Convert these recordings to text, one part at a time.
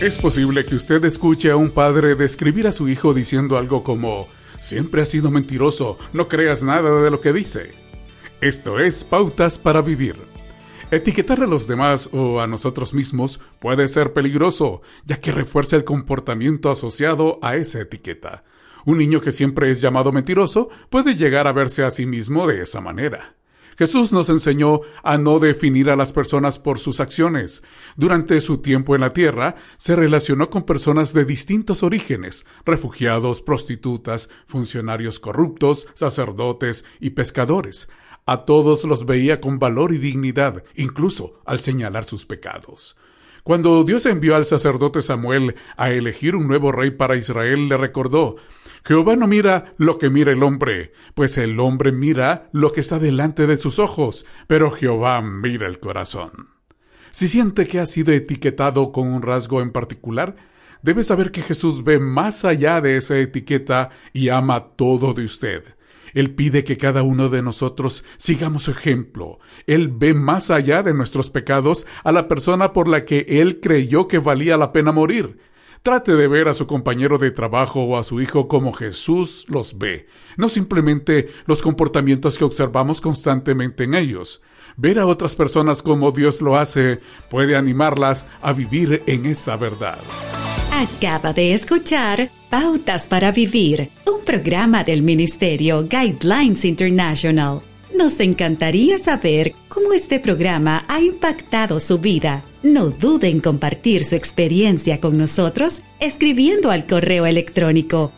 Es posible que usted escuche a un padre describir a su hijo diciendo algo como: siempre ha sido mentiroso, no creas nada de lo que dice. Esto es Pautas para Vivir. Etiquetar a los demás o a nosotros mismos puede ser peligroso, ya que refuerza el comportamiento asociado a esa etiqueta. Un niño que siempre es llamado mentiroso puede llegar a verse a sí mismo de esa manera. Jesús nos enseñó a no definir a las personas por sus acciones. Durante su tiempo en la tierra, se relacionó con personas de distintos orígenes: refugiados, prostitutas, funcionarios corruptos, sacerdotes y pescadores. A todos los veía con valor y dignidad, incluso al señalar sus pecados. Cuando Dios envió al sacerdote Samuel a elegir un nuevo rey para Israel, le recordó: Jehová no mira lo que mira el hombre, pues el hombre mira lo que está delante de sus ojos, pero Jehová mira el corazón. Si siente que ha sido etiquetado con un rasgo en particular, debe saber que Jesús ve más allá de esa etiqueta y ama todo de usted. Él pide que cada uno de nosotros sigamos su ejemplo. Él ve más allá de nuestros pecados a la persona por la que Él creyó que valía la pena morir. Trate de ver a su compañero de trabajo o a su hijo como Jesús los ve, no simplemente los comportamientos que observamos constantemente en ellos. Ver a otras personas como Dios lo hace puede animarlas a vivir en esa verdad. Acaba de escuchar Pautas para Vivir, un programa del Ministerio Guidelines International. Nos encantaría saber cómo este programa ha impactado su vida. No dude en compartir su experiencia con nosotros escribiendo al correo electrónico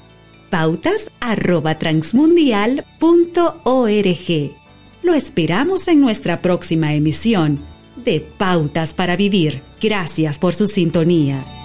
pautas@transmundial.org. Lo esperamos en nuestra próxima emisión de Pautas para Vivir. Gracias por su sintonía.